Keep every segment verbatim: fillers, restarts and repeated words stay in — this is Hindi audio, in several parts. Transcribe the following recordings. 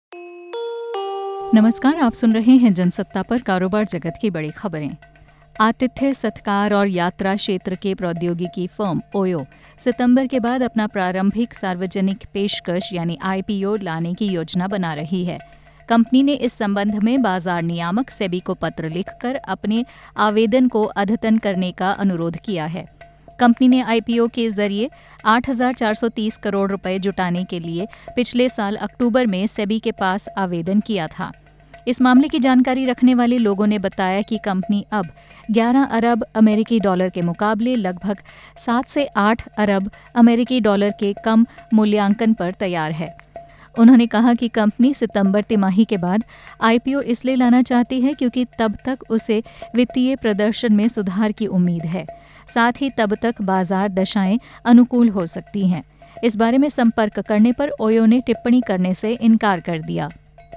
नमस्कार, आप सुन रहे हैं जनसत्ता पर कारोबार जगत की बड़ी खबरें। आतिथ्य, सत्कार और यात्रा क्षेत्र के प्रौद्योगिकी फर्म ओयो सितंबर के बाद अपना प्रारंभिक सार्वजनिक पेशकश यानी आई पी ओ लाने की योजना बना रही है। कंपनी ने इस संबंध में बाजार नियामक सेबी को पत्र लिखकर अपने आवेदन को अद्यतन करने का अनुरोध किया है। कंपनी ने आई पी ओ के जरिए आठ हज़ार चार सौ तीस करोड़ रुपए जुटाने के लिए पिछले साल अक्टूबर में सेबी के पास आवेदन किया था। इस मामले की जानकारी रखने वाले लोगों ने बताया कि कंपनी अब ग्यारह अरब अमेरिकी डॉलर के मुकाबले लगभग सात से आठ अरब अमेरिकी डॉलर के कम मूल्यांकन पर तैयार है। उन्होंने कहा कि कंपनी सितंबर तिमाही के बाद आई पी ओ इसलिए लाना चाहती है क्योंकि तब तक उसे वित्तीय प्रदर्शन में सुधार की उम्मीद है। साथ ही तब तक बाजार दशाएं अनुकूल हो सकती हैं। इस बारे में संपर्क करने पर ओयो ने टिप्पणी करने से इनकार कर दिया।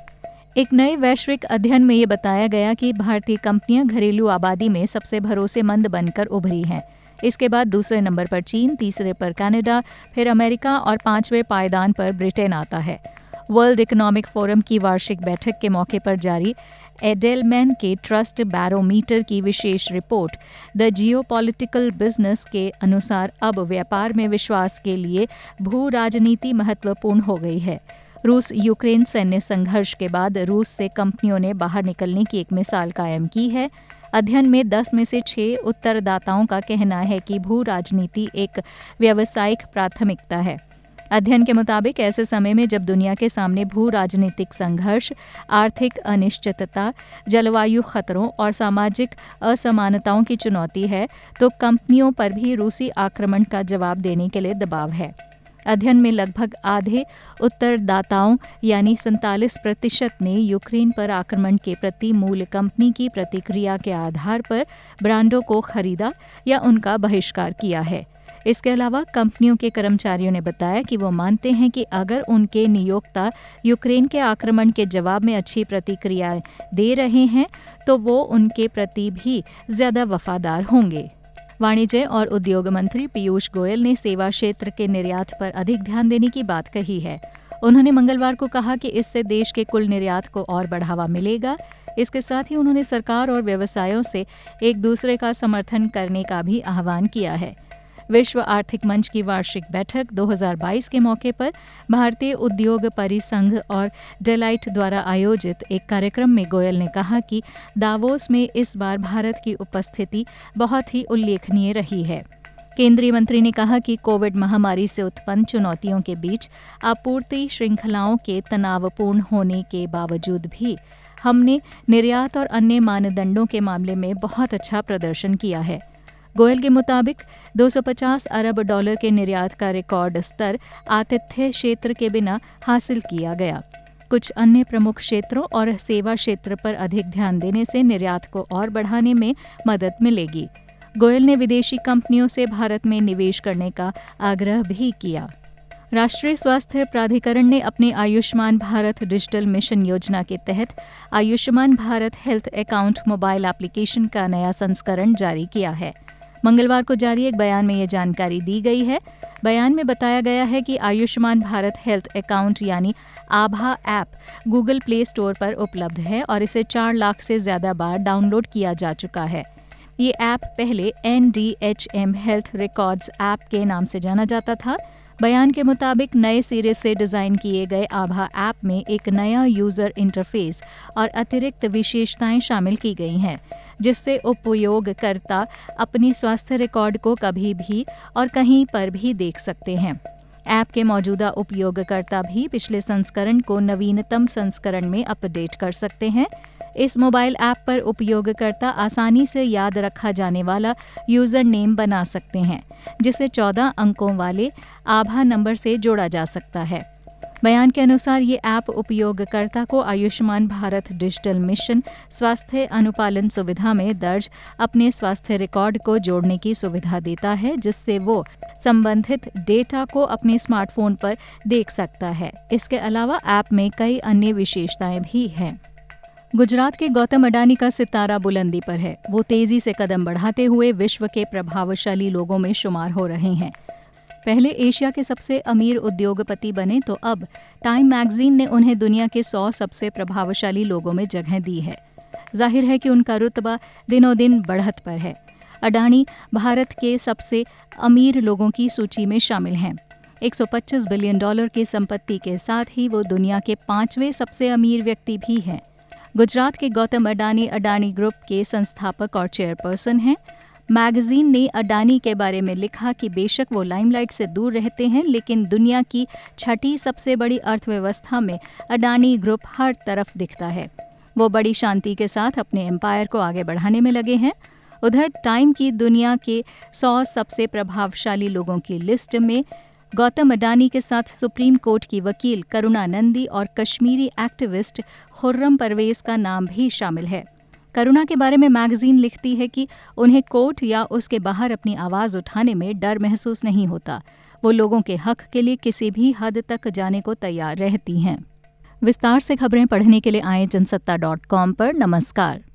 एक नए वैश्विक अध्ययन में ये बताया गया कि भारतीय कंपनियां घरेलू आबादी में सबसे भरोसेमंद बनकर उभरी हैं। इसके बाद दूसरे नंबर पर चीन, तीसरे पर कनाडा, फिर अमेरिका और पांचवें पायदान पर ब्रिटेन आता है। वर्ल्ड इकोनॉमिक फोरम की वार्षिक बैठक के मौके पर जारी एडेलमैन के ट्रस्ट बैरोमीटर की विशेष रिपोर्ट द जियोपॉलिटिकल बिजनेस के अनुसार अब व्यापार में विश्वास के लिए भू राजनीति महत्वपूर्ण हो गई है। रूस यूक्रेन सैन्य संघर्ष के बाद रूस से कंपनियों ने बाहर निकलने की एक मिसाल कायम की है। अध्ययन में दस में से छह उत्तरदाताओं का कहना है कि भू राजनीति एक व्यावसायिक प्राथमिकता है। अध्ययन के मुताबिक ऐसे समय में जब दुनिया के सामने भू राजनीतिक संघर्ष, आर्थिक अनिश्चितता, जलवायु खतरों और सामाजिक असमानताओं की चुनौती है, तो कंपनियों पर भी रूसी आक्रमण का जवाब देने के लिए दबाव है। अध्ययन में लगभग आधे उत्तरदाताओं यानी सैंतालीस प्रतिशत ने यूक्रेन पर आक्रमण के प्रति मूल कंपनी की प्रतिक्रिया के आधार पर ब्रांडों को खरीदा या उनका बहिष्कार किया है। इसके अलावा कंपनियों के कर्मचारियों ने बताया कि वो मानते हैं कि अगर उनके नियोक्ता यूक्रेन के आक्रमण के जवाब में अच्छी प्रतिक्रिया दे रहे हैं तो वो उनके प्रति भी ज्यादा वफादार होंगे। वाणिज्य और उद्योग मंत्री पीयूष गोयल ने सेवा क्षेत्र के निर्यात पर अधिक ध्यान देने की बात कही है। उन्होंने मंगलवार को कहा कि इससे देश के कुल निर्यात को और बढ़ावा मिलेगा। इसके साथ ही उन्होंने सरकार और व्यवसायों से एक दूसरे का समर्थन करने का भी आह्वान किया है। विश्व आर्थिक मंच की वार्षिक बैठक दो हज़ार बाईस के मौके पर भारतीय उद्योग परिसंघ और डेलाइट द्वारा आयोजित एक कार्यक्रम में गोयल ने कहा कि दावोस में इस बार भारत की उपस्थिति बहुत ही उल्लेखनीय रही है। केंद्रीय मंत्री ने कहा कि कोविड महामारी से उत्पन्न चुनौतियों के बीच आपूर्ति श्रृंखलाओं के तनावपूर्ण होने के बावजूद भी हमने निर्यात और अन्य मानदंडों के मामले में बहुत अच्छा प्रदर्शन किया है। गोयल के मुताबिक दो सौ पचास अरब डॉलर के निर्यात का रिकॉर्ड स्तर आतिथ्य क्षेत्र के बिना हासिल किया गया। कुछ अन्य प्रमुख क्षेत्रों और सेवा क्षेत्र पर अधिक ध्यान देने से निर्यात को और बढ़ाने में मदद मिलेगी। गोयल ने विदेशी कंपनियों से भारत में निवेश करने का आग्रह भी किया। राष्ट्रीय स्वास्थ्य प्राधिकरण ने अपने आयुष्मान भारत डिजिटल मिशन योजना के तहत Ayushman Bharat health account mobile application का नया संस्करण जारी किया है। मंगलवार को जारी एक बयान में ये जानकारी दी गई है। बयान में बताया गया है कि आयुष्मान भारत हेल्थ अकाउंट यानी Abha app Google play store पर उपलब्ध है और इसे चार लाख से ज्यादा बार डाउनलोड किया जा चुका है। ये ऐप पहले N D H M health records app के नाम से जाना जाता था। बयान के मुताबिक नए सिरे से डिजाइन किए गए आभा ऐप में एक नया यूजर इंटरफेस और अतिरिक्त विशेषताएं शामिल की गई हैं, जिससे उपयोगकर्ता अपने स्वास्थ्य रिकॉर्ड को कभी भी और कहीं पर भी देख सकते हैं। ऐप के मौजूदा उपयोगकर्ता भी पिछले संस्करण को नवीनतम संस्करण में अपडेट कर सकते हैं। इस मोबाइल ऐप पर उपयोगकर्ता आसानी से याद रखा जाने वाला यूजर नेम बना सकते हैं, जिसे चौदह अंकों वाले आभा नंबर से जोड़ा जा सकता है। बयान के अनुसार ये ऐप उपयोगकर्ता को आयुष्मान भारत डिजिटल मिशन स्वास्थ्य अनुपालन सुविधा में दर्ज अपने स्वास्थ्य रिकॉर्ड को जोड़ने की सुविधा देता है, जिससे वो संबंधित डेटा को अपने स्मार्टफोन पर देख सकता है। इसके अलावा ऐप में कई अन्य विशेषताएं भी हैं। गुजरात के गौतम अडानी का सितारा बुलंदी पर है। वो तेजी से कदम बढ़ाते हुए विश्व के प्रभावशाली लोगों में शुमार हो रहे हैं। पहले एशिया के सबसे अमीर उद्योगपति बने तो अब टाइम मैगजीन ने उन्हें दुनिया के सौ सबसे प्रभावशाली लोगों में जगह दी है। जाहिर है कि उनका रुतबा दिनों दिन बढ़त पर है। अडानी भारत के सबसे अमीर लोगों की सूची में शामिल हैं। एक सौ पच्चीस बिलियन डॉलर की संपत्ति के साथ ही वो दुनिया के पांचवें सबसे अमीर व्यक्ति भी हैं। गुजरात के गौतम अडानी अडानी ग्रुप के संस्थापक और चेयरपर्सन हैं। मैगजीन ने अडानी के बारे में लिखा कि बेशक वो लाइमलाइट से दूर रहते हैं, लेकिन दुनिया की छठी सबसे बड़ी अर्थव्यवस्था में अडानी ग्रुप हर तरफ दिखता है। वो बड़ी शांति के साथ अपने एम्पायर को आगे बढ़ाने में लगे हैं। उधर टाइम की दुनिया के सौ सबसे प्रभावशाली लोगों की लिस्ट में गौतम अडानी के साथ सुप्रीम कोर्ट की वकील करुणा नंदी और कश्मीरी एक्टिविस्ट खुर्रम परवेज का नाम भी शामिल है। करुणा के बारे में मैगजीन लिखती है कि उन्हें कोर्ट या उसके बाहर अपनी आवाज़ उठाने में डर महसूस नहीं होता। वो लोगों के हक के लिए किसी भी हद तक जाने को तैयार रहती हैं। विस्तार से खबरें पढ़ने के लिए आएं जनसत्ता डॉट कॉम पर। नमस्कार।